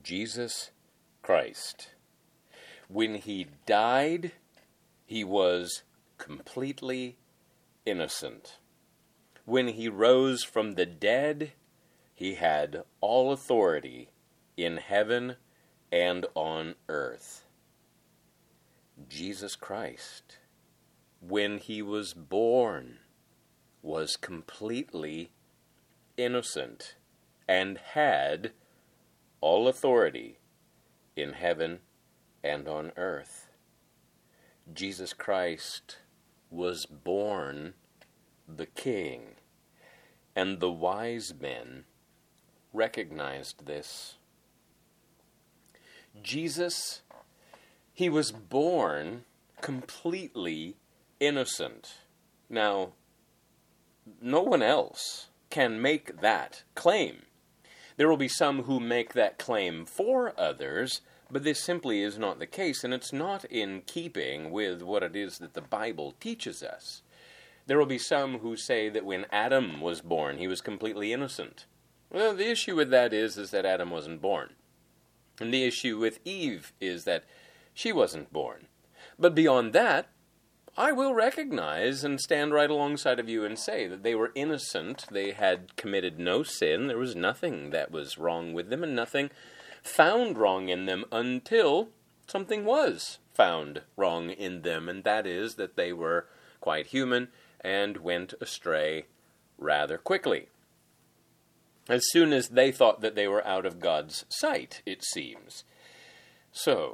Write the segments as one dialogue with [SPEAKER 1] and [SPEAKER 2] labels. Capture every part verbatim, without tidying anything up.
[SPEAKER 1] Jesus Christ. When he died, he was completely innocent. When he rose from the dead, he had all authority in heaven and on earth. Jesus Christ, when he was born, was completely innocent and had all authority in heaven and on earth. Jesus Christ was born the King, and the wise men recognized this. Jesus, he was born completely innocent. Now, no one else can make that claim. There will be some who make that claim for others, but this simply is not the case, and it's not in keeping with what it is that the Bible teaches us. There will be some who say that when Adam was born, he was completely innocent. Well, the issue with that is, is that Adam wasn't born. And the issue with Eve is that she wasn't born. But beyond that, I will recognize and stand right alongside of you and say that they were innocent. They had committed no sin. There was nothing that was wrong with them and nothing found wrong in them until something was found wrong in them, and that is that they were quite human and went astray rather quickly. As soon as they thought that they were out of God's sight, it seems. So,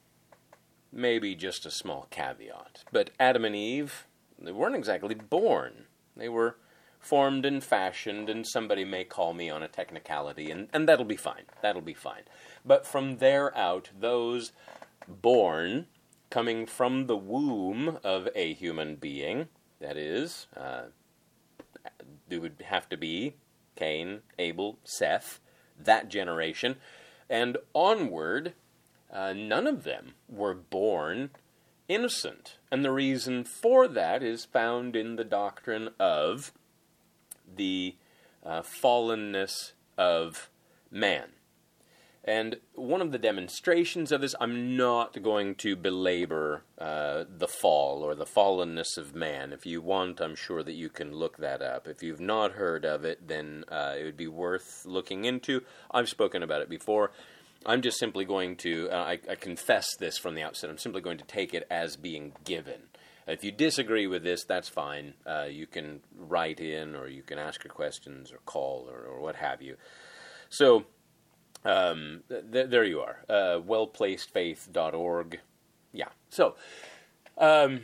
[SPEAKER 1] maybe just a small caveat. But Adam and Eve, they weren't exactly born. They were formed and fashioned, and somebody may call me on a technicality, and, and that'll be fine. That'll be fine. But from there out, those born, coming from the womb of a human being, that is, uh, there would have to be Cain, Abel, Seth, that generation, and onward, uh, none of them were born innocent. And the reason for that is found in the doctrine of the uh, fallenness of man. And one of the demonstrations of this, I'm not going to belabor uh, the fall or the fallenness of man. If you want, I'm sure that you can look that up. If you've not heard of it, then uh, it would be worth looking into. I've spoken about it before. I'm just simply going to, uh, I, I confess this from the outset, I'm simply going to take it as being given. If you disagree with this, that's fine. Uh, you can write in, or you can ask your questions, or call, or, or what have you. So, um, th- there you are. Uh, well placed faith dot org. Yeah. So, um,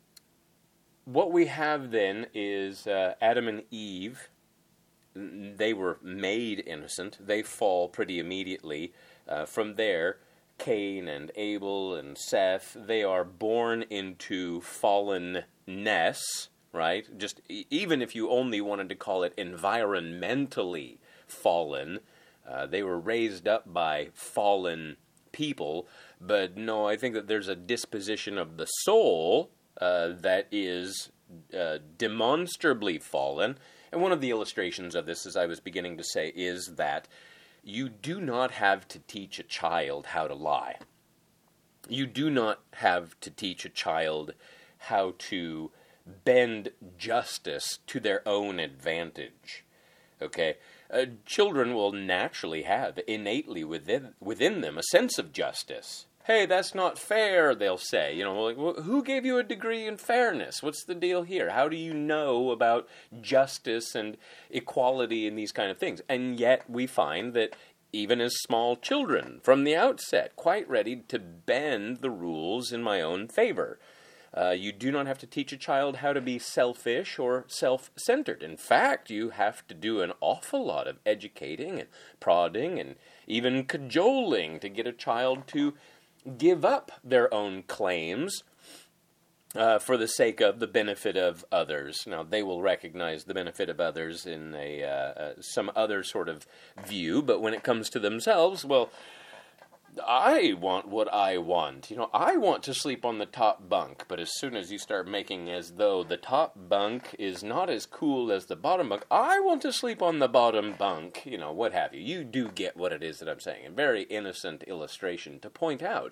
[SPEAKER 1] what we have then is uh, Adam and Eve. They were made innocent. They fall pretty immediately. Uh, from there, Cain and Abel and Seth, they are born into fallenness, right? Just e- even if you only wanted to call it environmentally fallen, uh, they were raised up by fallen people. But no, I think that there's a disposition of the soul uh, that is uh, demonstrably fallen. And one of the illustrations of this, as I was beginning to say, is that you do not have to teach a child how to lie. You do not have to teach a child how to bend justice to their own advantage. Okay? Uh, children will naturally have innately within within them a sense of justice. Hey, that's not fair, they'll say. You know, like, well, who gave you a degree in fairness? What's the deal here? How do you know about justice and equality and these kind of things? And yet we find that even as small children, from the outset, quite ready to bend the rules in my own favor. Uh, you do not have to teach a child how to be selfish or self-centered. In fact, you have to do an awful lot of educating and prodding and even cajoling to get a child to give up their own claims uh, for the sake of the benefit of others. Now, they will recognize the benefit of others in a uh, uh, some other sort of view, but when it comes to themselves, well, I want what I want. You know, I want to sleep on the top bunk, but as soon as you start making as though the top bunk is not as cool as the bottom bunk, I want to sleep on the bottom bunk, you know, what have you. You do get what it is that I'm saying. A very innocent illustration to point out.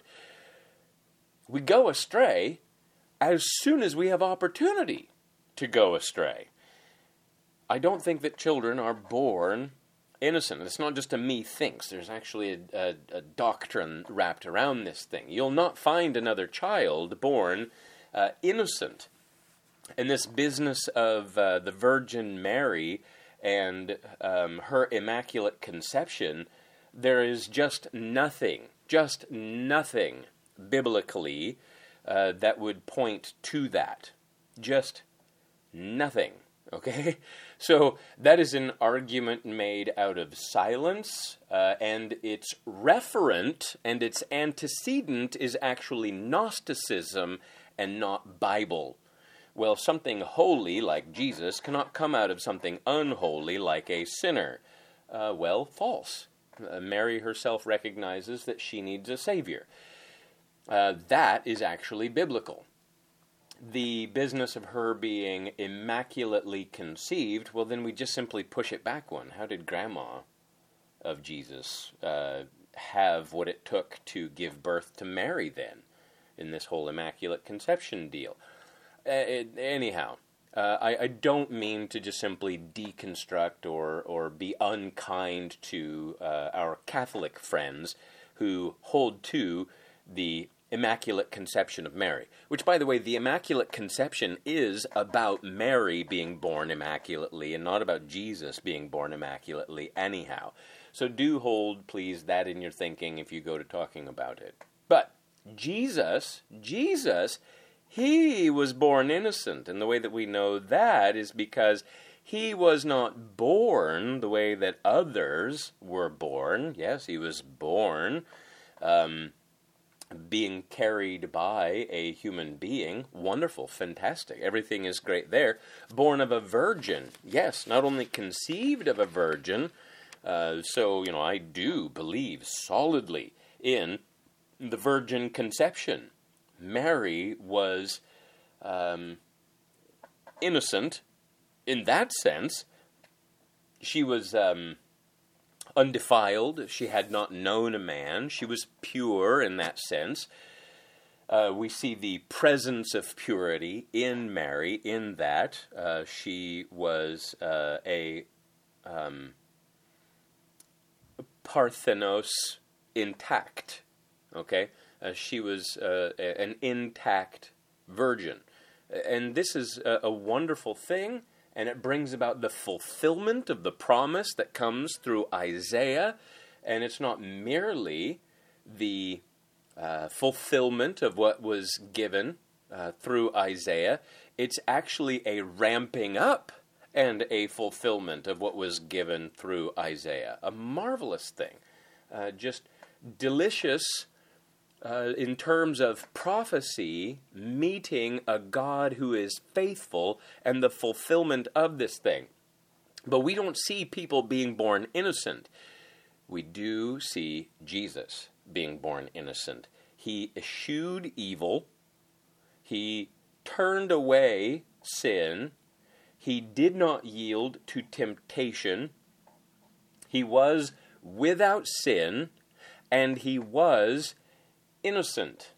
[SPEAKER 1] We go astray as soon as we have opportunity to go astray. I don't think that children are born innocent. It's not just a me thinks. There's actually a, a, a doctrine wrapped around this thing. You'll not find another child born uh, innocent. And this business of uh, the Virgin Mary and um, her immaculate conception, there is just nothing, just nothing biblically uh, that would point to that. Just nothing. Okay? So that is an argument made out of silence, uh, and its referent and its antecedent is actually Gnosticism and not Bible. Well, something holy like Jesus cannot come out of something unholy like a sinner. Uh, well, false. Uh, Mary herself recognizes that she needs a Savior. Uh, that is actually biblical. The business of her being immaculately conceived, well, then we just simply push it back one. How did Grandma of Jesus uh, have what it took to give birth to Mary then, in this whole immaculate conception deal? Uh, it, anyhow, uh, I, I don't mean to just simply deconstruct or, or be unkind to uh, our Catholic friends who hold to the Immaculate Conception of Mary. Which, by the way, the Immaculate Conception is about Mary being born immaculately and not about Jesus being born immaculately anyhow. So do hold, please, that in your thinking if you go to talking about it. But Jesus, Jesus, he was born innocent. And the way that we know that is because he was not born the way that others were born. Yes, he was born Um, being carried by a human being. Wonderful, fantastic. Everything is great there. Born of a virgin. Yes, not only conceived of a virgin. Uh, so, you know, I do believe solidly in the virgin conception. Mary was um, innocent in that sense. She was Um, undefiled. She had not known a man. She was pure in that sense. Uh, we see the presence of purity in Mary in that uh, she was uh, a um, Parthenos intact. Okay? Uh, she was uh, a, an intact virgin. And this is a, a wonderful thing. And it brings about the fulfillment of the promise that comes through Isaiah. And it's not merely the uh, fulfillment of what was given uh, through Isaiah. It's actually a ramping up and a fulfillment of what was given through Isaiah. A marvelous thing. Uh, just delicious Uh, in terms of prophecy, meeting a God who is faithful and the fulfillment of this thing. But we don't see people being born innocent. We do see Jesus being born innocent. He eschewed evil. He turned away sin. He did not yield to temptation. He was without sin, and he was innocent.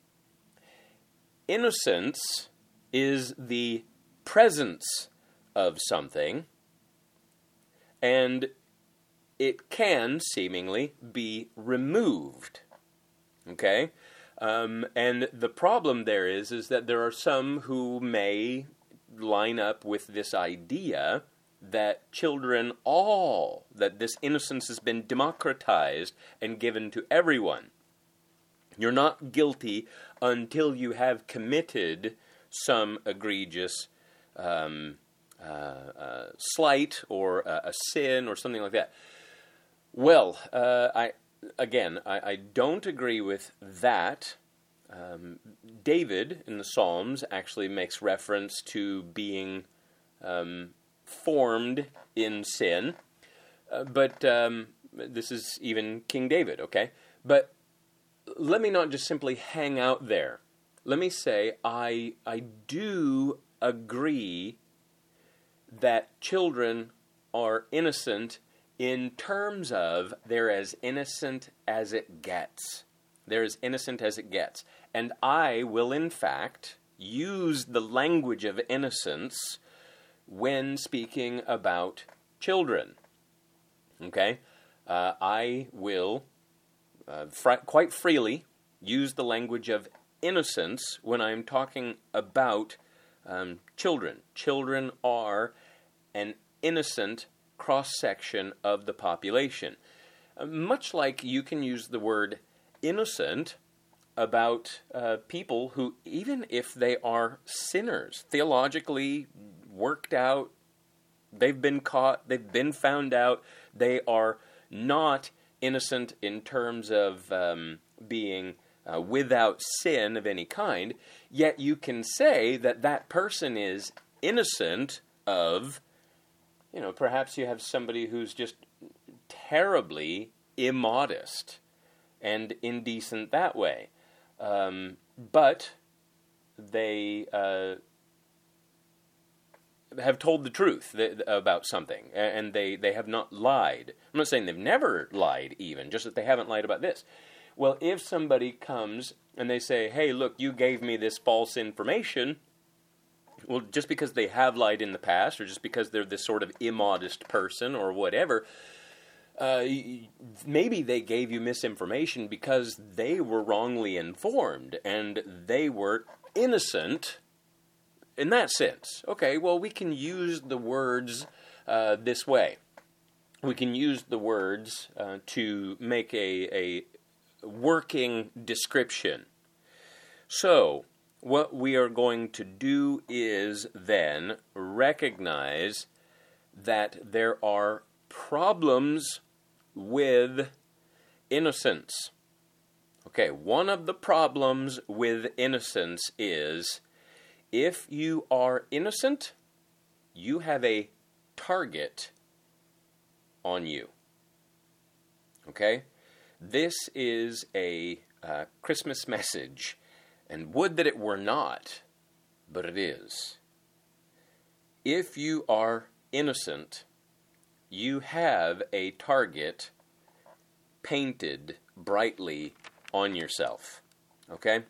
[SPEAKER 1] Innocence is the presence of something, and it can seemingly be removed. Okay? Um, and the problem there is, is that there are some who may line up with this idea that children all, that this innocence has been democratized and given to everyone. You're not guilty until you have committed some egregious um, uh, uh, slight or uh, a sin or something like that. Well, uh, I again, I, I don't agree with that. Um, David in the Psalms actually makes reference to being um, formed in sin, uh, but um, this is even King David, okay? But let me not just simply hang out there. Let me say I I do agree that children are innocent in terms of they're as innocent as it gets. They're as innocent as it gets. And I will, in fact, use the language of innocence when speaking about children. Okay? Uh, I will uh, fr- quite freely use the language of innocence when I'm talking about um, children. Children are an innocent cross-section of the population. Uh, much like you can use the word innocent about uh, people who, even if they are sinners, theologically worked out, they've been caught, they've been found out, they are not innocent in terms of um, being uh, without sin of any kind, yet you can say that that person is innocent of, you know, perhaps you have somebody who's just terribly immodest and indecent that way. Um, but they uh, have told the truth th- about something, and they, they have not lied. I'm not saying they've never lied even, just that they haven't lied about this. Well, if somebody comes and they say, hey, look, you gave me this false information, well, just because they have lied in the past, or just because they're this sort of immodest person or whatever, uh, maybe they gave you misinformation because they were wrongly informed, and they were innocent in that sense. Okay, well, we can use the words uh, this way. We can use the words uh, to make a, a working description. So, what we are going to do is then recognize that there are problems with innocence. Okay, one of the problems with innocence is if you are innocent, you have a target on you. Okay? This is a uh, Christmas message, and would that it were not, but it is. If you are innocent, you have a target painted brightly on yourself. Okay?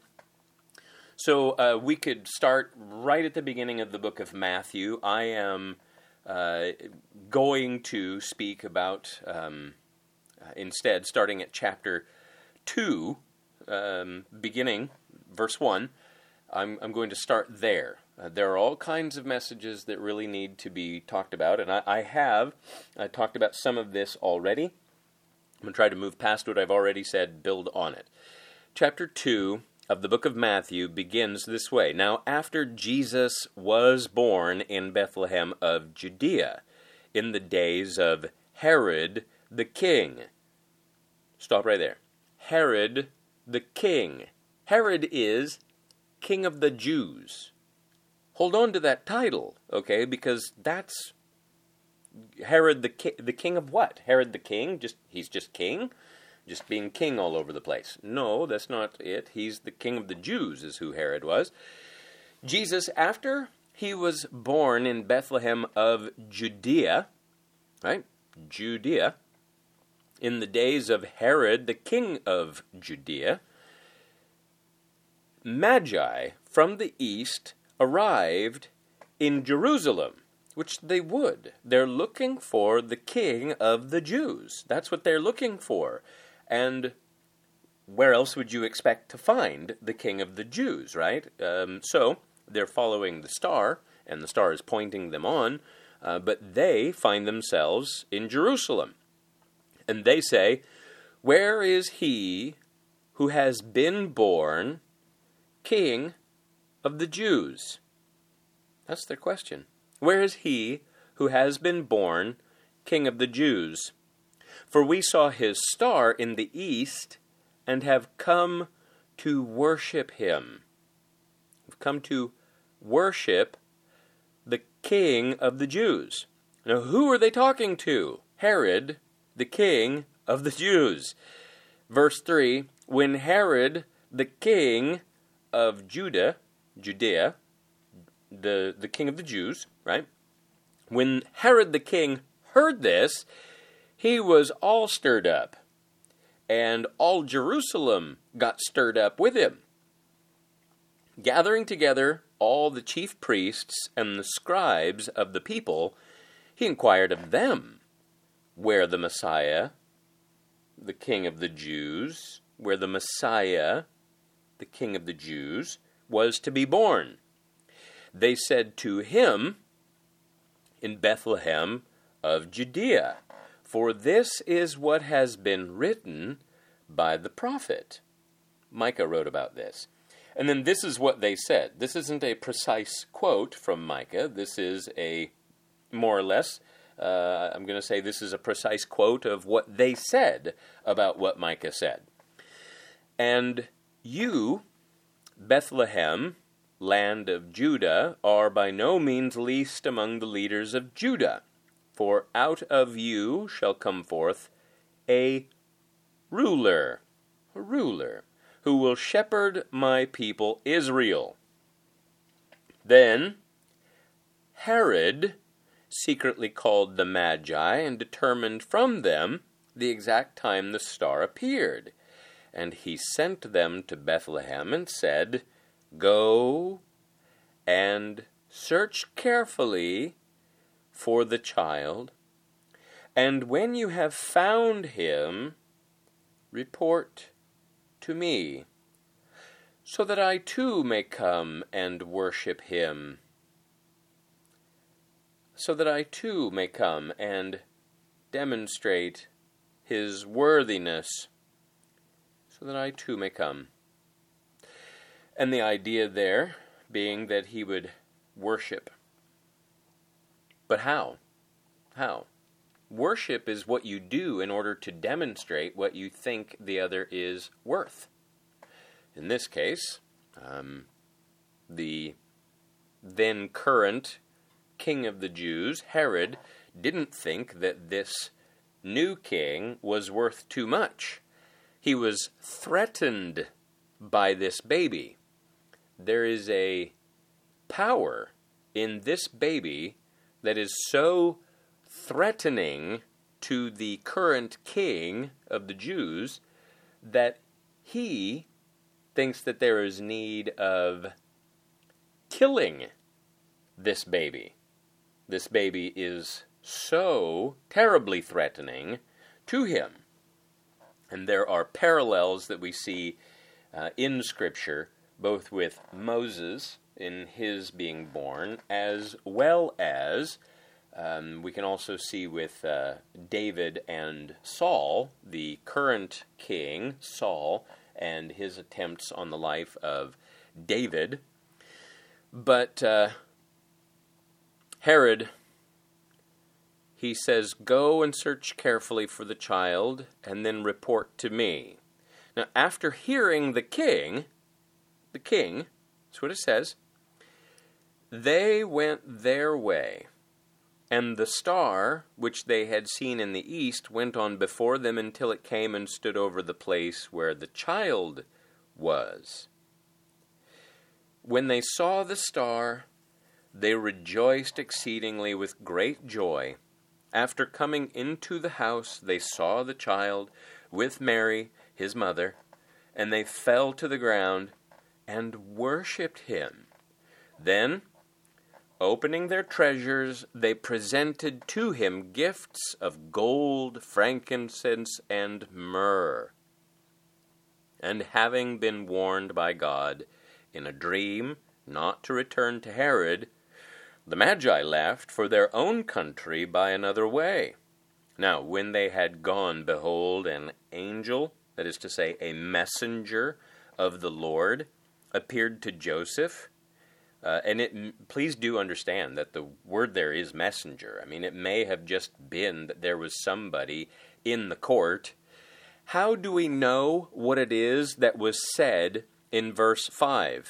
[SPEAKER 1] So uh, we could start right at the beginning of the book of Matthew. I am uh, going to speak about, um, uh, instead, starting at chapter two, um, beginning, verse one, I'm, I'm going to start there. Uh, there are all kinds of messages that really need to be talked about, and I, I have uh, talked about some of this already. I'm going to try to move past what I've already said, build on it. Chapter two of the book of Matthew begins this way. Now, after Jesus was born in Bethlehem of Judea, in the days of Herod the king. Stop right there. Herod the king. Herod is King of the Jews. Hold on to that title, okay, because that's Herod the ki- the king of what? Herod the king? Just he's just king? Just being king all over the place. No, that's not it. He's the king of the Jews is who Herod was. Jesus, after he was born in Bethlehem of Judea, right? Judea, in the days of Herod, the king of Judea, Magi from the east arrived in Jerusalem, which they would. They're looking for the king of the Jews. That's what they're looking for. And where else would you expect to find the king of the Jews, right? Um, so they're following the star, and the star is pointing them on, uh, but they find themselves in Jerusalem. And they say, where is he who has been born King of the Jews? That's their question. Where is he who has been born King of the Jews? For we saw his star in the east and have come to worship him. We've come to worship the King of the Jews. Now, who are they talking to? Herod, the king of the Jews. Verse three, when Herod, the king of Judah, Judea, the, the king of the Jews, right? When Herod the king heard this, he was all stirred up, and all Jerusalem got stirred up with him. Gathering together all the chief priests and the scribes of the people, he inquired of them where the Messiah, the king of the Jews, where the Messiah, the king of the Jews, was to be born. They said to him, in Bethlehem of Judea, for this is what has been written by the prophet. Micah wrote about this. And then this is what they said. This isn't a precise quote from Micah. This is a, more or less, uh, I'm going to say this is a precise quote of what they said about what Micah said. And you, Bethlehem, land of Judah, are by no means least among the leaders of Judah. For out of you shall come forth a ruler, a ruler, who will shepherd my people Israel. Then Herod secretly called the Magi and determined from them the exact time the star appeared. And he sent them to Bethlehem and said, go and search carefully for the child, and when you have found him, report to me, so that I too may come and worship him, so that I too may come and demonstrate his worthiness, so that I too may come. And the idea there being that he would worship. But how? How? Worship is what you do in order to demonstrate what you think the other is worth. In this case, um, the then current king of the Jews, Herod, didn't think that this new king was worth too much. He was threatened by this baby. There is a power in this baby that is so threatening to the current king of the Jews that he thinks that there is need of killing this baby. This baby is so terribly threatening to him. And there are parallels that we see uh, in Scripture, both with Moses in his being born, as well as um, we can also see with uh, David and Saul, the current king, Saul, and his attempts on the life of David. But uh, Herod, he says, go and search carefully for the child, and then report to me. Now, after hearing the king, the king, that's what it says, they went their way, and the star which they had seen in the east went on before them until it came and stood over the place where the child was. When they saw the star, they rejoiced exceedingly with great joy. After coming into the house, they saw the child with Mary, his mother, and they fell to the ground and worshipped him. Then, opening their treasures, they presented to him gifts of gold, frankincense, and myrrh. And having been warned by God in a dream not to return to Herod, the Magi left for their own country by another way. Now, when they had gone, behold, an angel, that is to say, a messenger of the Lord, appeared to Joseph. Uh, and it, please do understand that the word there is messenger. I mean, it may have just been that there was somebody in the court. How do we know what it is that was said in verse five?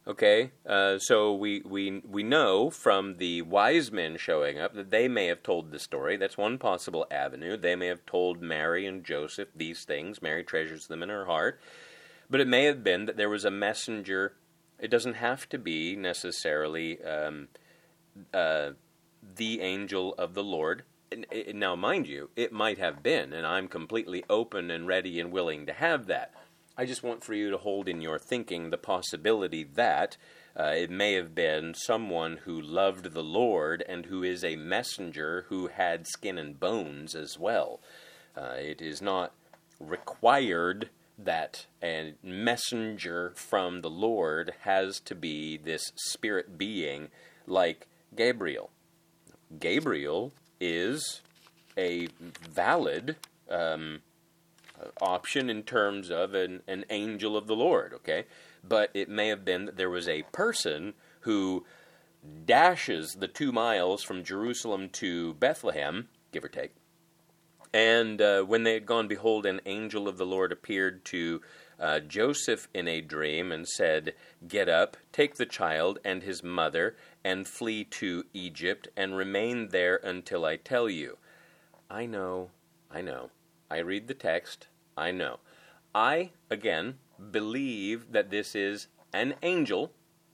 [SPEAKER 1] Okay, uh, so we, we we know from the wise men showing up that they may have told the story. That's one possible avenue. They may have told Mary and Joseph these things. Mary treasures them in her heart. But it may have been that there was a messenger. It doesn't have to be necessarily um, uh, the angel of the Lord. And, and now, mind you, it might have been, and I'm completely open and ready and willing to have that. I just want for you to hold in your thinking the possibility that uh, it may have been someone who loved the Lord and who is a messenger who had skin and bones as well. Uh, it is not required that a messenger from the Lord has to be this spirit being like Gabriel. Gabriel is a valid um option in terms of an, an angel of the Lord, okay? But it may have been that there was a person who dashes the two miles from Jerusalem to Bethlehem, give or take, and uh, when they had gone, behold, an angel of the Lord appeared to uh, Joseph in a dream and said, "Get up, take the child and his mother, and flee to Egypt, and remain there until I tell you." I know, I know. I read the text, I know. I, again, believe that this is an angel,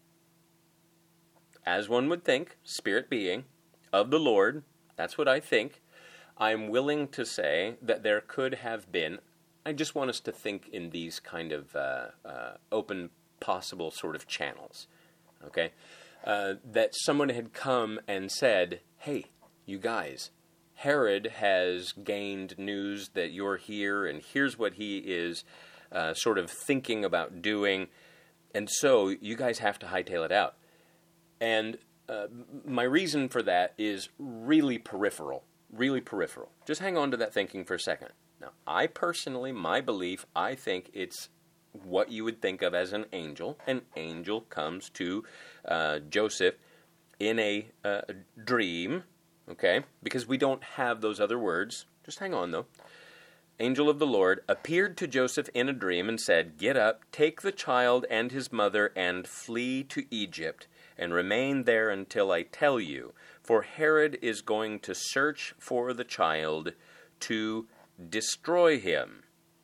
[SPEAKER 1] as one would think, spirit being, of the Lord. That's what I think. I'm willing to say that there could have been, I just want us to think in these kind of uh, uh, open, possible sort of channels, okay? Uh, that someone had come and said, "Hey, you guys, Herod has gained news that you're here, and here's what he is uh, sort of thinking about doing, and so you guys have to hightail it out." And uh, my reason for that is really peripheral, really peripheral. Just hang on to that thinking for a second. Now, I personally, my belief, I think it's what you would think of as an angel. An angel comes to uh, Joseph in a uh, dream. Okay, because we don't have those other words. Just hang on, though. Angel of the Lord appeared to Joseph in a dream and said, "Get up, take the child and his mother, and flee to Egypt, and remain there until I tell you. For Herod is going to search for the child to destroy him."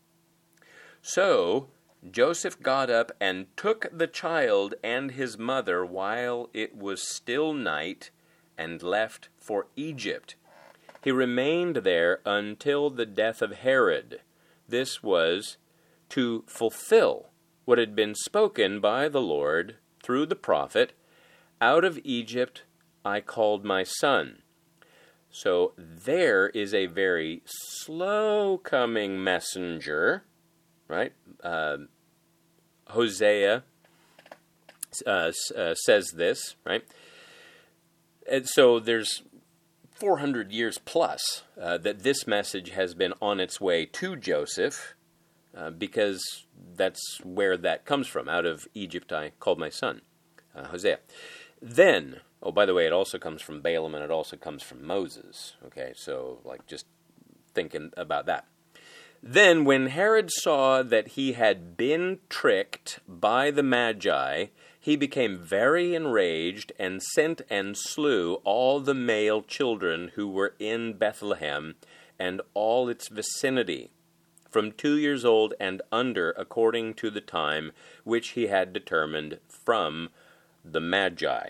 [SPEAKER 1] So Joseph got up and took the child and his mother while it was still night, and left for Egypt. He remained there until the death of Herod. This was to fulfill what had been spoken by the Lord through the prophet, "Out of Egypt I called my son." So there is a very slow-coming messenger, right? Uh, Hosea uh, uh, says this, right? And so there's four hundred years plus uh, that this message has been on its way to Joseph, uh, because that's where that comes from. "Out of Egypt I called my son," uh, Hosea. Then, oh, by the way, it also comes from Balaam, and it also comes from Moses. Okay, so like just thinking about that. Then when Herod saw that he had been tricked by the Magi, he became very enraged and sent and slew all the male children who were in Bethlehem and all its vicinity, from two years old and under, according to the time which he had determined from the Magi.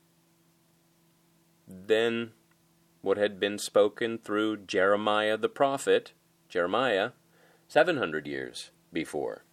[SPEAKER 1] Then what had been spoken through Jeremiah the prophet, Jeremiah, seven hundred years before.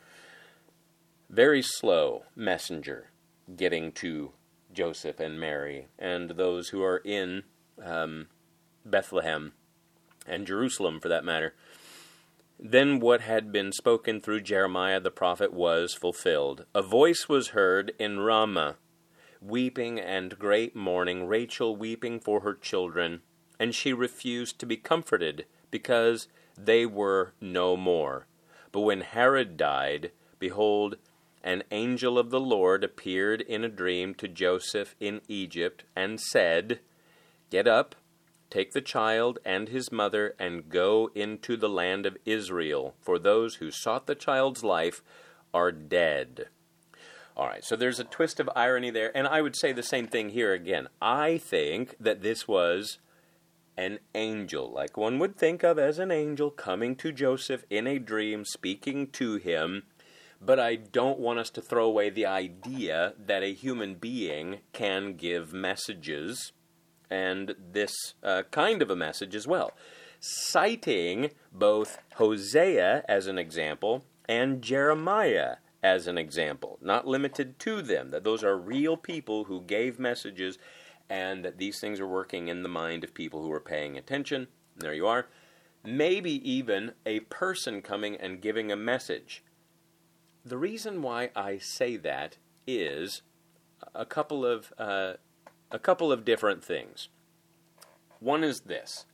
[SPEAKER 1] Very slow messenger getting to Joseph and Mary and those who are in um, Bethlehem and Jerusalem, for that matter. Then what had been spoken through Jeremiah the prophet was fulfilled. A voice was heard in Ramah, weeping and great mourning, Rachel weeping for her children, and she refused to be comforted, because they were no more. But when Herod died, behold, an angel of the Lord appeared in a dream to Joseph in Egypt, and said, "Get up, take the child and his mother, and go into the land of Israel, for those who sought the child's life are dead." All right, so there's a twist of irony there, and I would say the same thing here again. I think that this was an angel, like one would think of as an angel coming to Joseph in a dream, speaking to him, but I don't want us to throw away the idea that a human being can give messages, and this uh, kind of a message as well, citing both Hosea as an example and Jeremiah as an example, not limited to them, that those are real people who gave messages, and that these things are working in the mind of people who are paying attention. There you are. Maybe even a person coming and giving a message. The reason why I say that is a couple of uh, a couple of different things. One is this.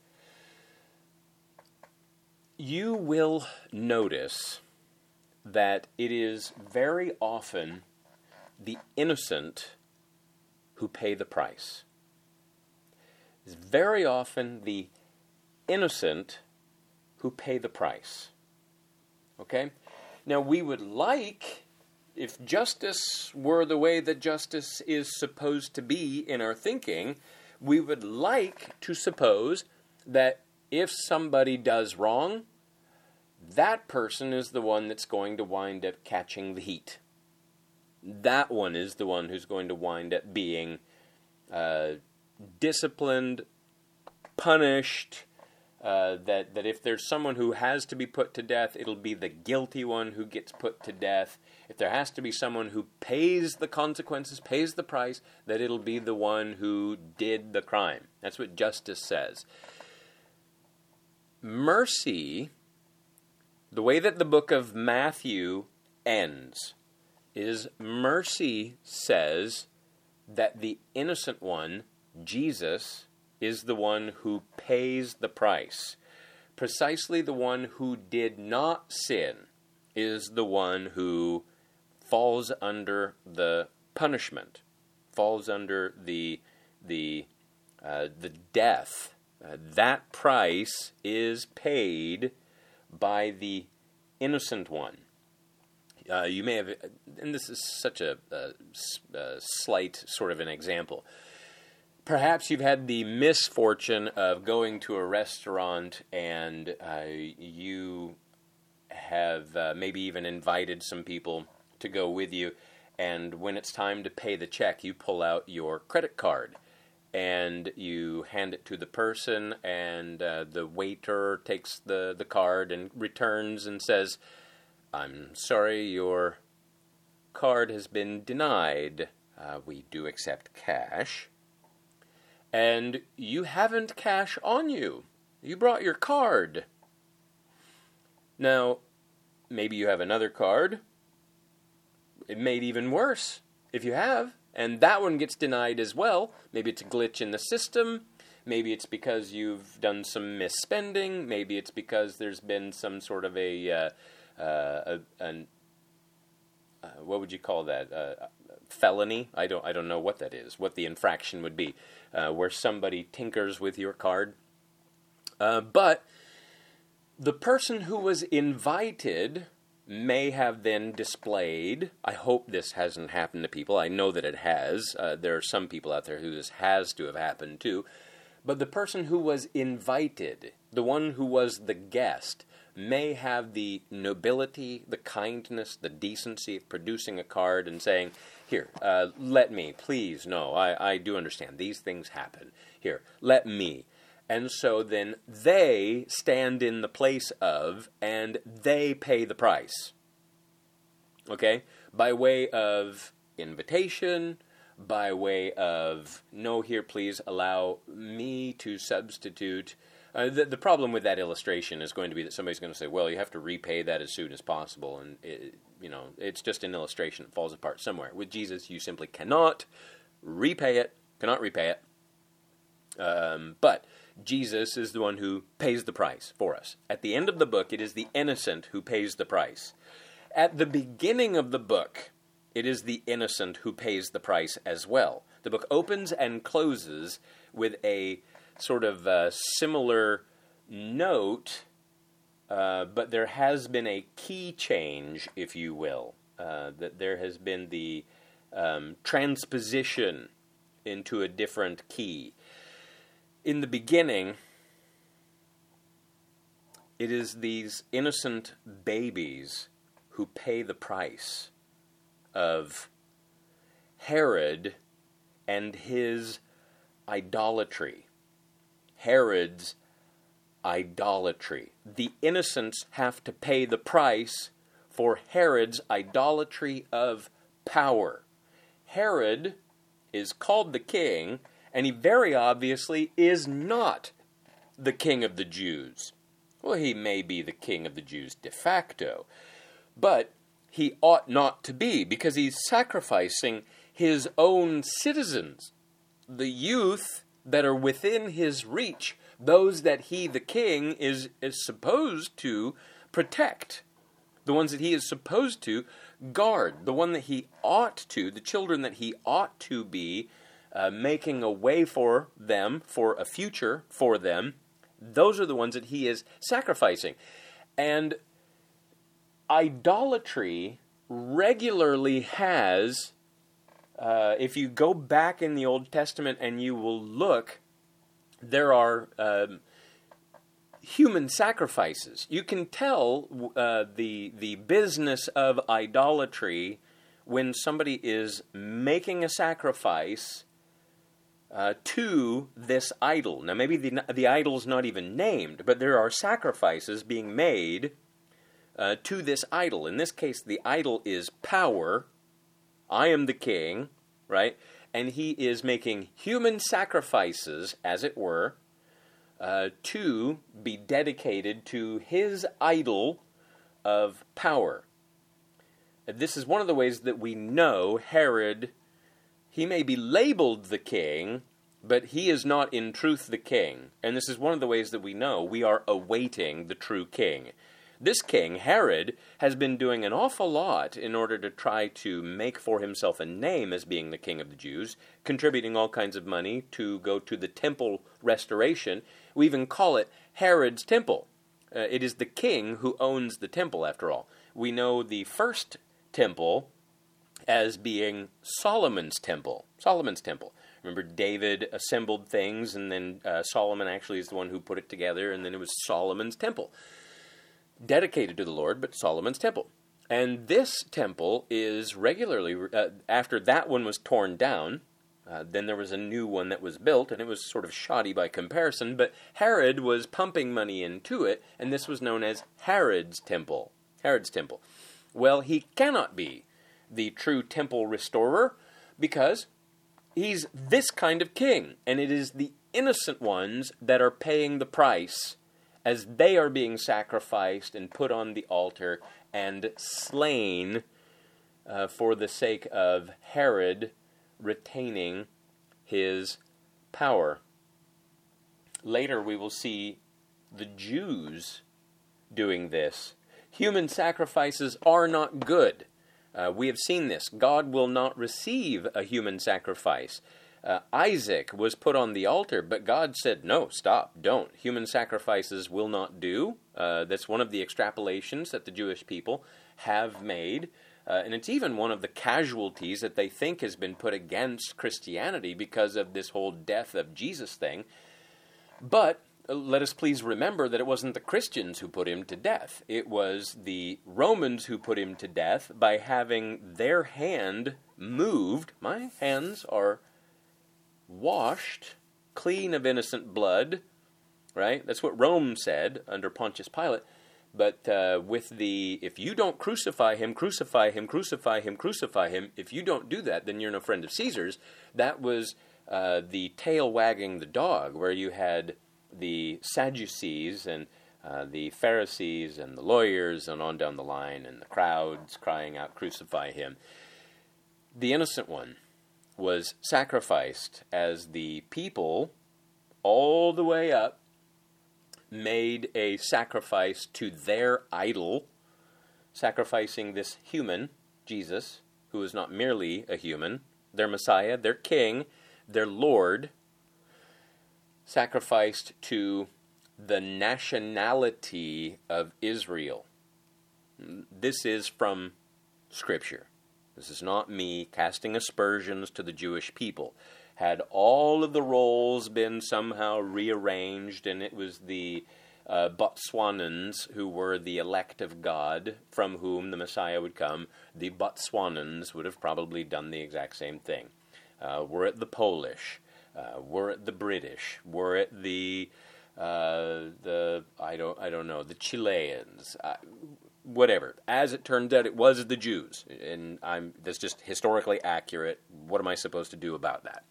[SPEAKER 1] You will notice that it is very often the innocent who pay the price. It's very often the innocent who pay the price. Okay? Now, we would like, if justice were the way that justice is supposed to be in our thinking, we would like to suppose that if somebody does wrong, that person is the one that's going to wind up catching the heat. That one is the one who's going to wind up being uh, disciplined, punished, uh, that, that if there's someone who has to be put to death, it'll be the guilty one who gets put to death. If there has to be someone who pays the consequences, pays the price, that it'll be the one who did the crime. That's what justice says. Mercy, the way that the book of Matthew ends, is mercy says that the innocent one, Jesus, is the one who pays the price. Precisely the one who did not sin is the one who falls under the punishment, falls under the the uh, the death. Uh, that price is paid by the innocent one. Uh, you may have, and this is such a, a, a slight sort of an example. Perhaps you've had the misfortune of going to a restaurant and uh, you have uh, maybe even invited some people to go with you, and when it's time to pay the check, you pull out your credit card and you hand it to the person, and uh, the waiter takes the, the card and returns and says, "I'm sorry, your card has been denied. Uh, we do accept cash." And you haven't cash on you. You brought your card. Now, maybe you have another card. It made even worse if you have, and that one gets denied as well. Maybe it's a glitch in the system. Maybe it's because you've done some misspending. Maybe it's because there's been some sort of a, uh, uh, a an, uh, what would you call that? Uh, felony? I don't I don't know what that is, what the infraction would be, uh, where somebody tinkers with your card. Uh, but the person who was invited may have then displayed, I hope this hasn't happened to people, I know that it has, uh, there are some people out there who this has to have happened to, but the person who was invited, the one who was the guest, may have the nobility, the kindness, the decency of producing a card and saying, "Here, uh, let me, please, no, I, I do understand, these things happen. Here, let me." And so then they stand in the place of, and they pay the price. Okay? By way of invitation, by way of, "No, here, please allow me to substitute." Uh, the, the problem with that illustration is going to be that somebody's going to say, "Well, you have to repay that as soon as possible." And, it, you know, it's just an illustration. It falls apart somewhere. With Jesus, you simply cannot repay it, cannot repay it. Um, but Jesus is the one who pays the price for us. At the end of the book, it is the innocent who pays the price. At the beginning of the book, it is the innocent who pays the price as well. The book opens and closes with a sort of uh, similar note, uh, but there has been a key change, if you will. uh, that there has been the um, transposition into a different key. In the beginning, it is these innocent babies who pay the price of Herod and his idolatry. Herod's idolatry. The innocents have to pay the price for Herod's idolatry of power. Herod is called the king, and he very obviously is not the king of the Jews. Well, he may be the king of the Jews de facto, but he ought not to be, because he's sacrificing his own citizens, the youth that are within his reach, those that he, the king, is, is supposed to protect, the ones that he is supposed to guard, the one that he ought to, the children that he ought to be uh, making a way for them, for a future for them. Those are the ones that he is sacrificing. And idolatry regularly has, uh, if you go back in the Old Testament and you will look, there are um, human sacrifices. You can tell uh, the the business of idolatry when somebody is making a sacrifice uh, to this idol. Now, maybe the the idol's not even named, but there are sacrifices being made uh, to this idol. In this case, the idol is power. I am the king, right? And he is making human sacrifices, as it were, uh, to be dedicated to his idol of power. This is one of the ways that we know Herod, he may be labeled the king, but he is not in truth the king. And this is one of the ways that we know we are awaiting the true king. This king, Herod, has been doing an awful lot in order to try to make for himself a name as being the king of the Jews, contributing all kinds of money to go to the temple restoration. We even call it Herod's temple. Uh, it is the king who owns the temple, after all. We know the first temple as being Solomon's temple. Solomon's temple. Remember, David assembled things, and then uh, Solomon actually is the one who put it together, and then it was Solomon's temple, dedicated to the Lord, but Solomon's temple. And this temple is regularly, uh, after that one was torn down, uh, then there was a new one that was built, and it was sort of shoddy by comparison, but Herod was pumping money into it, and this was known as Herod's temple. Herod's temple. Well, he cannot be the true temple restorer, because he's this kind of king, and it is the innocent ones that are paying the price as they are being sacrificed and put on the altar and slain uh, for the sake of Herod retaining his power. Later we will see the Jews doing this. Human sacrifices are not good. Uh, we have seen this. God will not receive a human sacrifice. Uh, Isaac was put on the altar, but God said, no, stop, don't. Human sacrifices will not do. Uh, that's one of the extrapolations that the Jewish people have made. Uh, and it's even one of the casualties that they think has been put against Christianity because of this whole death of Jesus thing. But uh, let us please remember that it wasn't the Christians who put him to death. It was the Romans who put him to death by having their hand moved. My hands are washed, clean of innocent blood, right? That's what Rome said under Pontius Pilate. But uh, with the, if you don't crucify him, crucify him, crucify him, crucify him, if you don't do that, then you're no friend of Caesar's. That was uh, the tail wagging the dog, where you had the Sadducees and uh, the Pharisees and the lawyers and on down the line, and the crowds crying out, crucify him. The innocent one was sacrificed as the people, all the way up, made a sacrifice to their idol, sacrificing this human, Jesus, who is not merely a human, their Messiah, their King, their Lord, sacrificed to the nationality of Israel. This is from Scripture. This is not me casting aspersions to the Jewish people. Had all of the roles been somehow rearranged, and it was the uh, Botswanans who were the elect of God, from whom the Messiah would come, the Botswanans would have probably done the exact same thing. Uh, were it the Polish, uh, were it the British, were it the uh, the I don't I don't know the Chileans. Uh, Whatever. As it turns out, it was the Jews, and I'm that's just historically accurate. What am I supposed to do about that?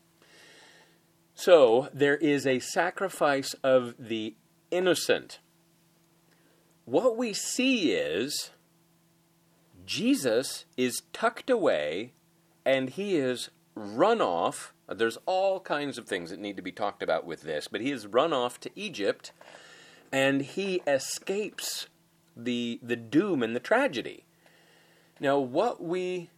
[SPEAKER 1] So there is a sacrifice of the innocent. What we see is Jesus is tucked away, and he is run off. There's all kinds of things that need to be talked about with this, but he is run off to Egypt, and he escapes the the doom and the tragedy. Now, what we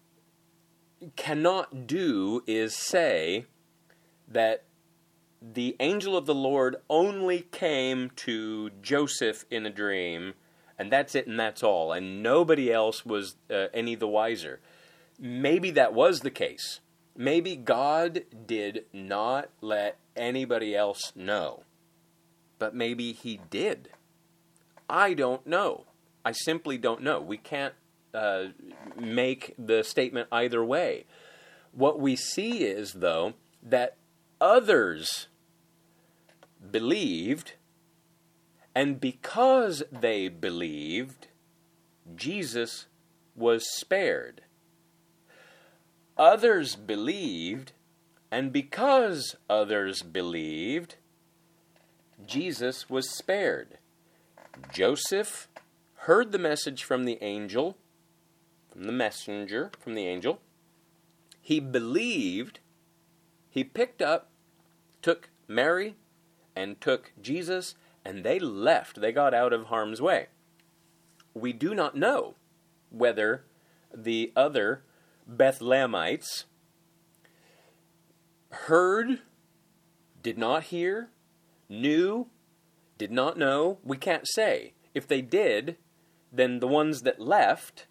[SPEAKER 1] cannot do is say that the angel of the Lord only came to Joseph in a dream, and that's it and that's all, and nobody else was uh, any the wiser. Maybe that was the case. Maybe God did not let anybody else know, but maybe he did. I don't know. I simply don't know. We can't uh, make the statement either way. What we see is, though, that others believed, and because they believed, Jesus was spared. Others believed, and because others believed, Jesus was spared. Joseph heard the message from the angel, from the messenger, from the angel. He believed. He picked up, took Mary, and took Jesus, and they left. They got out of harm's way. We do not know whether the other Bethlehemites heard, did not hear, knew, did not know. We can't say. If they did, then the ones that left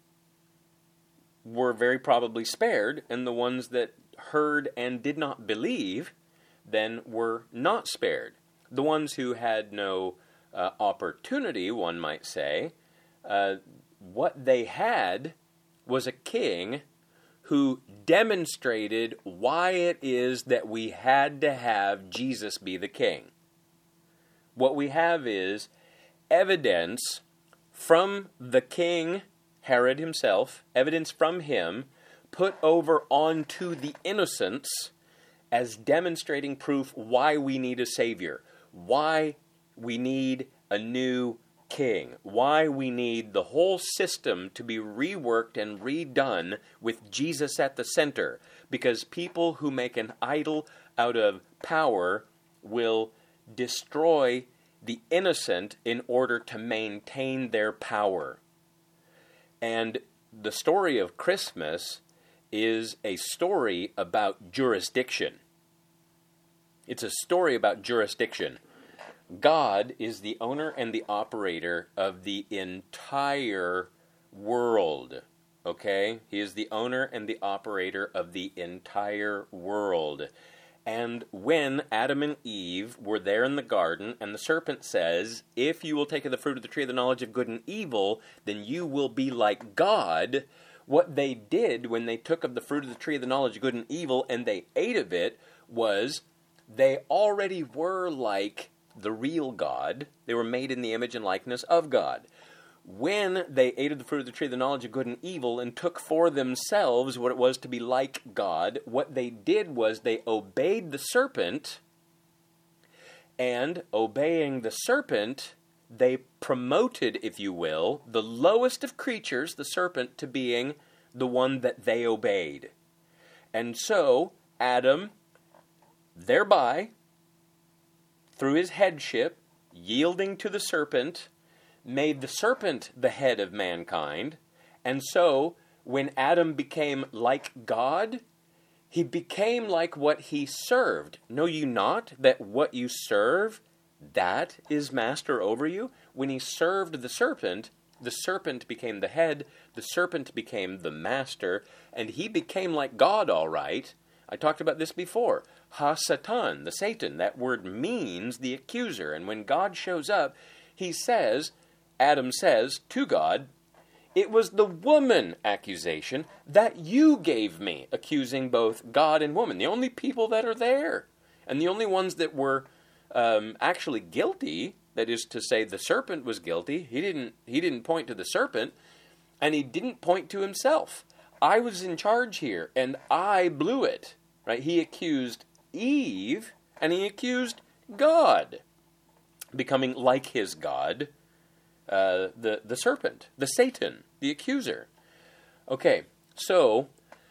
[SPEAKER 1] were very probably spared, and the ones that heard and did not believe then were not spared. The ones who had no uh, opportunity, one might say, uh, what they had was a king who demonstrated why it is that we had to have Jesus be the king. What we have is evidence from the king, Herod himself, evidence from him, put over onto the innocents as demonstrating proof why we need a Savior, why we need a new king, why we need the whole system to be reworked and redone with Jesus at the center, because people who make an idol out of power will destroy the innocent in order to maintain their power. And the story of Christmas is a story about jurisdiction. It's a story about jurisdiction. God is the owner and the operator of the entire world. Okay? He is the owner and the operator of the entire world. And when Adam and Eve were there in the garden, and the serpent says, if you will take of the fruit of the tree of the knowledge of good and evil, then you will be like God. What they did when they took of the fruit of the tree of the knowledge of good and evil, and they ate of it, was they already were like the real God. They were made in the image and likeness of God. When they ate of the fruit of the tree of the knowledge of good and evil and took for themselves what it was to be like God, what they did was they obeyed the serpent, and obeying the serpent, they promoted, if you will, the lowest of creatures, the serpent, to being the one that they obeyed. And so, Adam, thereby, through his headship, yielding to the serpent, made the serpent the head of mankind, and so when Adam became like God, he became like what he served. Know you not that what you serve, that is master over you? When he served the serpent, the serpent became the head, the serpent became the master, and he became like God, all right. I talked about this before. Ha-Satan, the Satan, that word means the accuser. And when God shows up, he says, Adam says to God, it was the woman accusation that you gave me, accusing both God and woman, the only people that are there. And the only ones that were um, actually guilty, that is to say the serpent was guilty. He didn't, he didn't point to the serpent, and he didn't point to himself. I was in charge here, and I blew it. Right? He accused Eve, and he accused God, becoming like his God, uh, the, the serpent, the Satan, the accuser. Okay, so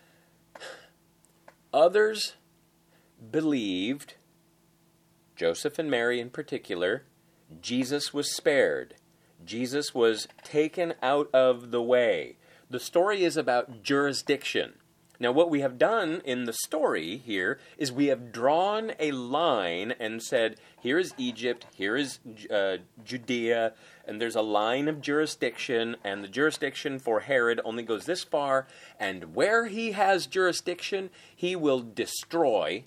[SPEAKER 1] others believed, Joseph and Mary in particular, Jesus was spared. Jesus was taken out of the way. The story is about jurisdiction. Now, what we have done in the story here is we have drawn a line and said, here is Egypt, here is uh, Judea, and there's a line of jurisdiction, and the jurisdiction for Herod only goes this far, and where he has jurisdiction, he will destroy.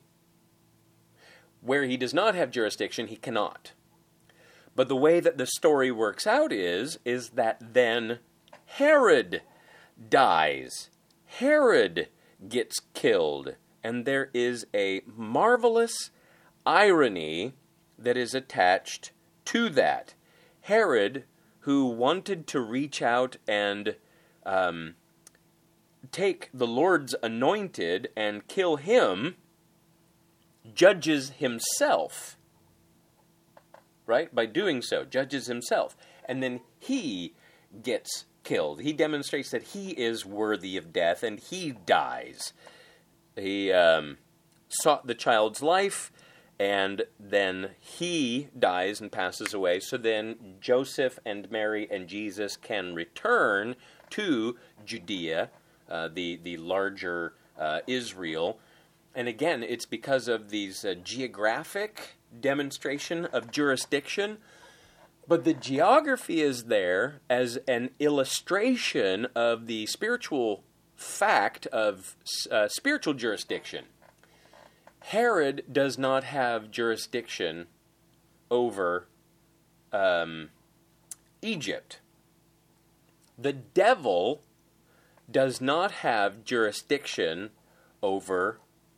[SPEAKER 1] Where he does not have jurisdiction, he cannot. But the way that the story works out is, is that then Herod dies. Herod gets killed, and there is a marvelous irony that is attached to that. Herod, who wanted to reach out and um, take the Lord's anointed and kill him, judges himself, right? By doing so, judges himself. And then he gets killed. He demonstrates that he is worthy of death, and he dies. He um, sought the child's life, and then he dies and passes away. So then Joseph and Mary and Jesus can return to Judea, uh, the, the larger uh, Israel. And again, it's because of these uh, geographic demonstration of jurisdiction. But the geography is there as an illustration of the spiritual fact of uh, spiritual jurisdiction. Herod does not have jurisdiction over um, Egypt. The devil does not have jurisdiction over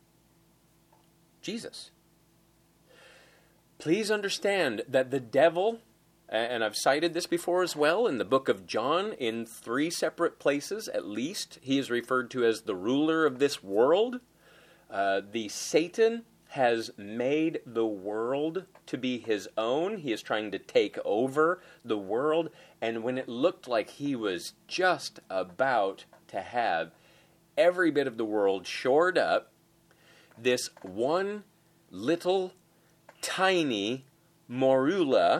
[SPEAKER 1] Jesus. Please understand that the devil, and I've cited this before as well, in the book of John, in three separate places at least, he is referred to as the ruler of this world. Uh, the Satan has made the world to be his own. He is trying to take over the world, and when it looked like he was just about to have every bit of the world shored up, this one little tiny morula,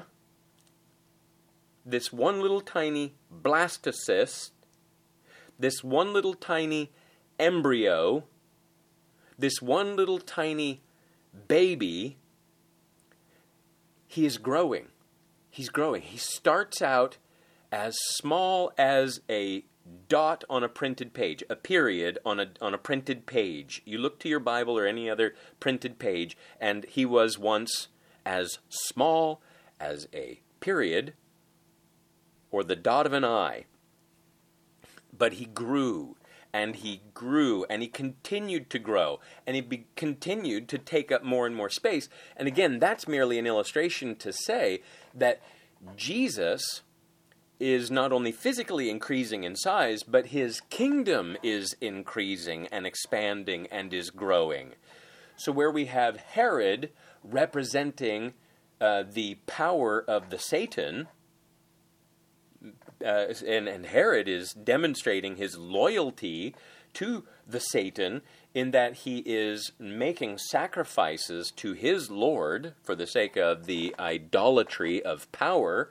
[SPEAKER 1] this one little tiny blastocyst, this one little tiny embryo, this one little tiny baby, he is growing. He's growing. He starts out as small as a dot on a printed page, a period on a on a printed page. You look to your Bible or any other printed page, and he was once as small as a period or the dot of an I. But he grew, and he grew, and he continued to grow, and he be- continued to take up more and more space. And again, that's merely an illustration to say that Jesus is not only physically increasing in size, but his kingdom is increasing and expanding and is growing. So where we have Herod representing uh, the power of the Satan, uh, and, and Herod is demonstrating his loyalty to the Satan in that he is making sacrifices to his Lord for the sake of the idolatry of power,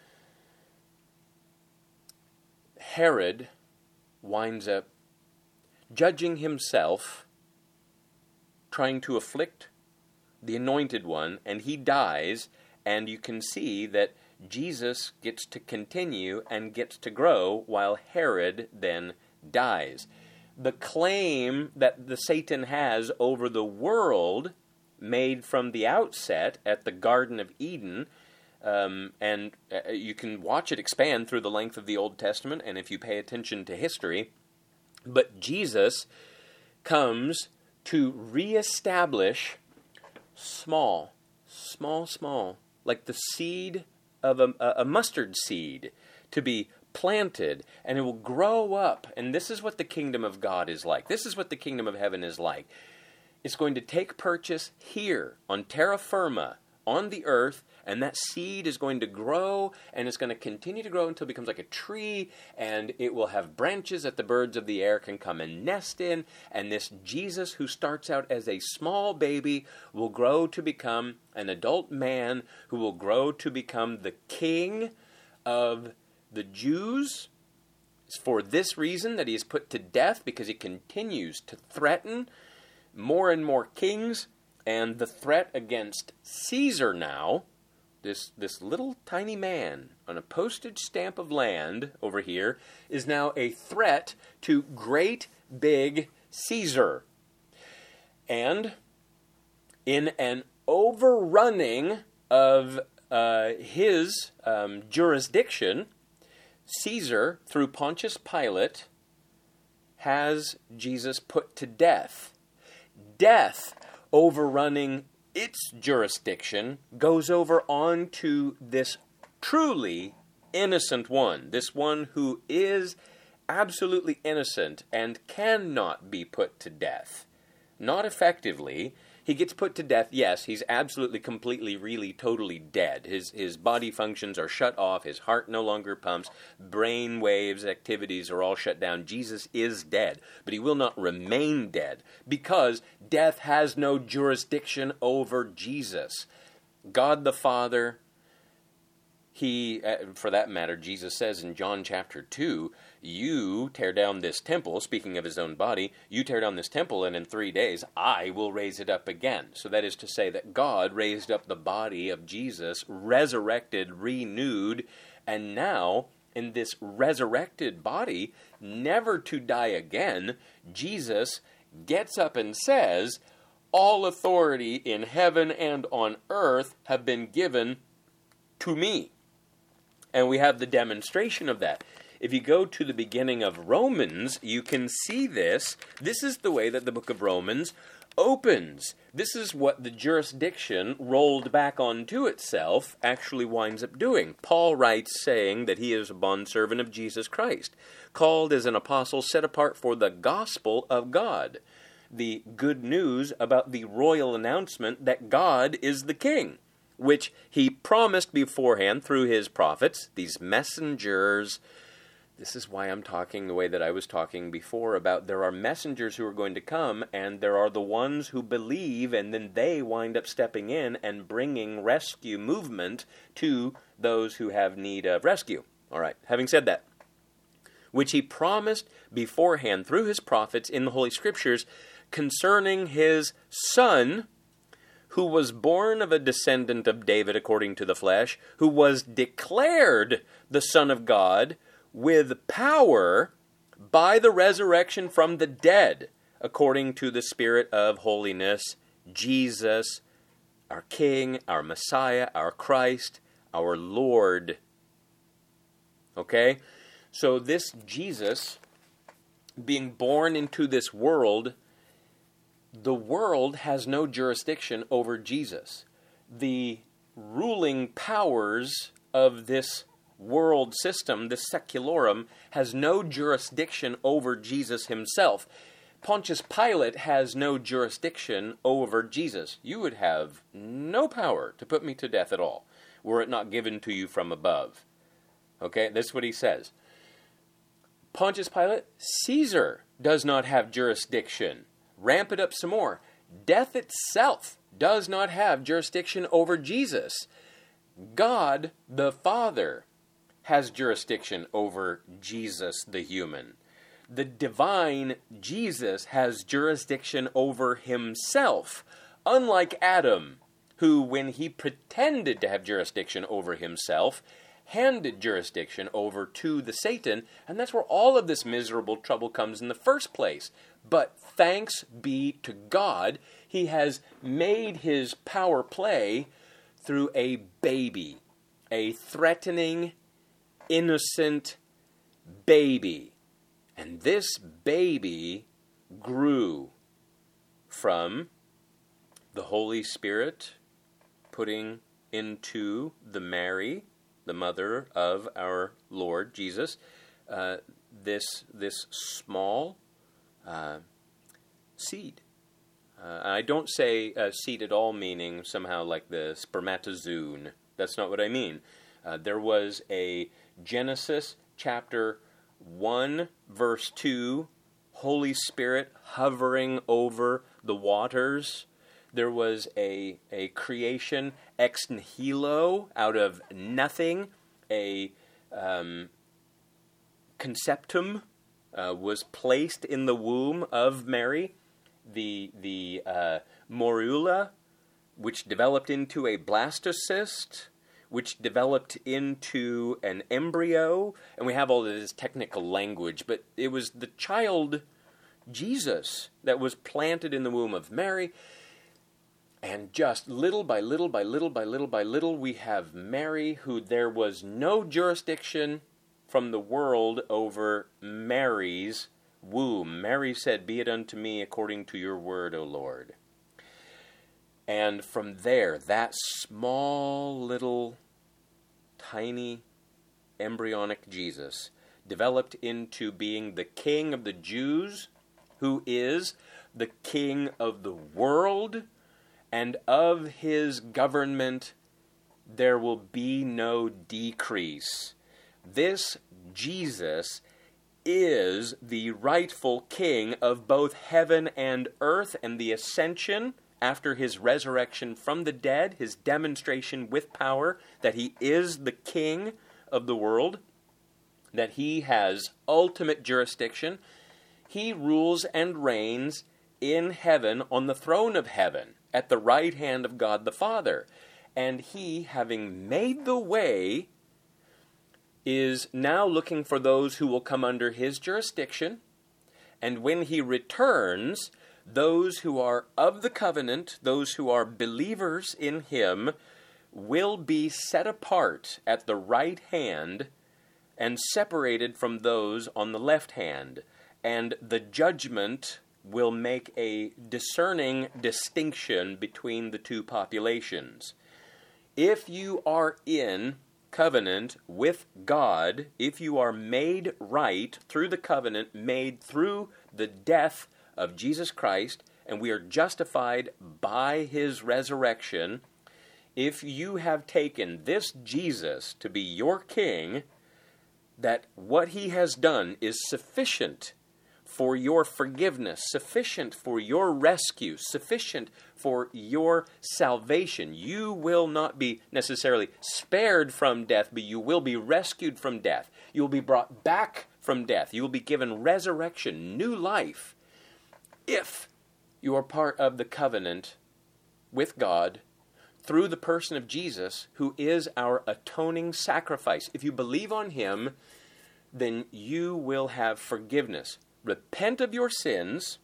[SPEAKER 1] Herod winds up judging himself, trying to afflict the anointed one, and he dies, and you can see that Jesus gets to continue and gets to grow while Herod then dies. The claim that the Satan has over the world, made from the outset at the Garden of Eden, um, and uh, you can watch it expand through the length of the Old Testament, and if you pay attention to history, but Jesus comes to reestablish small, small, small, like the seed of a, a mustard seed, to be planted, and it will grow up. And this is what the kingdom of God is like. This is what the kingdom of heaven is like. It's going to take purchase here on terra firma, on the earth, and that seed is going to grow, and it's going to continue to grow until it becomes like a tree, and it will have branches that the birds of the air can come and nest in, and this Jesus, who starts out as a small baby, will grow to become an adult man, who will grow to become the king of the Jews. It's for this reason that he is put to death, because he continues to threaten more and more kings. And the threat against Caesar now, this this little tiny man on a postage stamp of land over here, is now a threat to great big Caesar. And in an overrunning of uh, his um, jurisdiction, Caesar, through Pontius Pilate, has Jesus put to death. Death, overrunning its jurisdiction, goes over on to this truly innocent one, this one who is absolutely innocent and cannot be put to death. Not effectively. He gets put to death, yes, he's absolutely, completely, really, totally dead. His his body functions are shut off, his heart no longer pumps, brain waves, activities are all shut down. Jesus is dead, but he will not remain dead, because death has no jurisdiction over Jesus. God the Father, he, for that matter, Jesus says in John chapter two, you tear down this temple, speaking of his own body, you tear down this temple, and in three days I will raise it up again. So that is to say that God raised up the body of Jesus, resurrected, renewed, and now, in this resurrected body, never to die again, Jesus gets up and says, all authority in heaven and on earth have been given to me. And we have the demonstration of that. If you go to the beginning of Romans, you can see this. This is the way that the book of Romans opens. This is what the jurisdiction rolled back onto itself actually winds up doing. Paul writes saying that he is a bondservant of Jesus Christ, called as an apostle, set apart for the gospel of God. The good news about the royal announcement that God is the king, which he promised beforehand through his prophets, these messengers. This is why I'm talking the way that I was talking before about there are messengers who are going to come, and there are the ones who believe, and then they wind up stepping in and bringing rescue movement to those who have need of rescue. All right, having said that, which he promised beforehand through his prophets in the Holy Scriptures concerning his Son, who was born of a descendant of David according to the flesh, who was declared the Son of God with power by the resurrection from the dead, according to the Spirit of holiness, Jesus, our King, our Messiah, our Christ, our Lord. Okay? So this Jesus, being born into this world, the world has no jurisdiction over Jesus. The ruling powers of this world system, this secularum, has no jurisdiction over Jesus himself. Pontius Pilate has no jurisdiction over Jesus. You would have no power to put me to death at all, were it not given to you from above. Okay, that's what he says. Pontius Pilate, Caesar does not have jurisdiction. Ramp it up some more. Death itself does not have jurisdiction over Jesus. God the Father has jurisdiction over Jesus the human. The divine Jesus has jurisdiction over himself, unlike Adam, who, when he pretended to have jurisdiction over himself, handed jurisdiction over to the Satan, and that's where all of this miserable trouble comes in the first place. But thanks be to God, he has made his power play through a baby, a threatening, innocent baby. And this baby grew from the Holy Spirit putting into the Mary, the mother of our Lord Jesus, uh, this this small uh, seed. Uh, I don't say uh, seed at all meaning somehow like the spermatozoon. That's not what I mean. Uh, there was a Genesis chapter one, verse two, Holy Spirit hovering over the waters. There was a, a creation ex nihilo, out of nothing. A um, conceptum uh, was placed in the womb of Mary. The, the uh, morula, which developed into a blastocyst, which developed into an embryo. And we have all of this technical language, but it was the child Jesus that was planted in the womb of Mary. And just little by little by little by little by little, we have Mary, who there was no jurisdiction from the world over Mary's womb. Mary said, "Be it unto me according to your word, O Lord." And from there, that small little tiny embryonic Jesus developed into being the King of the Jews, who is the King of the world, and of his government there will be no decrease. This Jesus is the rightful king of both heaven and earth, and the ascension after his resurrection from the dead, his demonstration with power that he is the king of the world, that he has ultimate jurisdiction. He rules and reigns in heaven on the throne of heaven at the right hand of God the Father. And he, having made the way, is now looking for those who will come under his jurisdiction. And when he returns, those who are of the covenant, those who are believers in him, will be set apart at the right hand and separated from those on the left hand. And the judgment will make a discerning distinction between the two populations. If you are in covenant with God, if you are made right through the covenant, made through the death of Jesus Christ, and we are justified by his resurrection, if you have taken this Jesus to be your king, that what he has done is sufficient for your forgiveness, sufficient for your rescue, sufficient for your salvation. You will not be necessarily spared from death, but you will be rescued from death. You will be brought back from death. You will be given resurrection, new life, if you are part of the covenant with God through the person of Jesus, who is our atoning sacrifice. If you believe on him, then you will have forgiveness. Repent of your sins,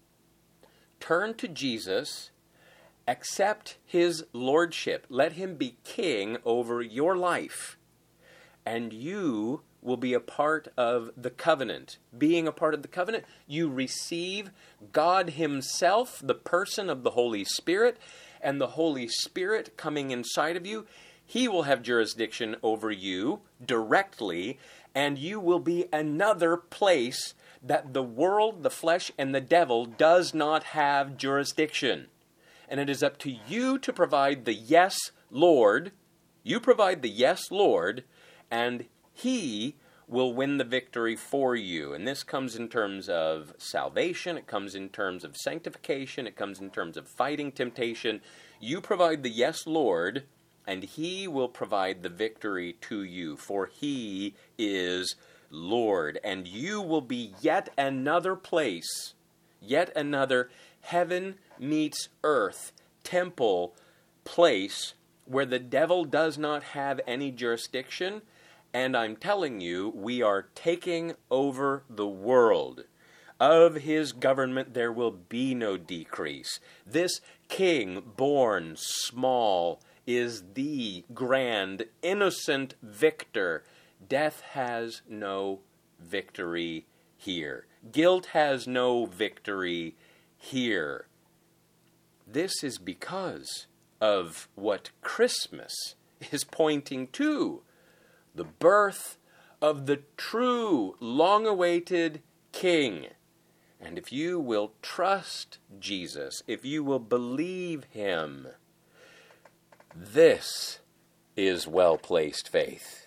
[SPEAKER 1] turn to Jesus, accept his lordship, let him be king over your life, and you will be a part of the covenant. Being a part of the covenant, you receive God himself, the person of the Holy Spirit, and the Holy Spirit coming inside of you. He will have jurisdiction over you directly, and you will be another place that the world, the flesh, and the devil does not have jurisdiction. And it is up to you to provide the yes, Lord. You provide the yes, Lord, and he will win the victory for you. And this comes in terms of salvation. It comes in terms of sanctification. It comes in terms of fighting temptation. You provide the yes, Lord, and he will provide the victory to you, for he is Lord. And you will be yet another place, yet another heaven meets earth temple place where the devil does not have any jurisdiction, and I'm telling you, we are taking over the world. Of his government there will be no decrease. This king, born small, is the grand, innocent victor. Death has no victory here. Guilt has no victory here. This is because of what Christmas is pointing to. The birth of the true, long-awaited King. And if you will trust Jesus, if you will believe him, this is well-placed faith.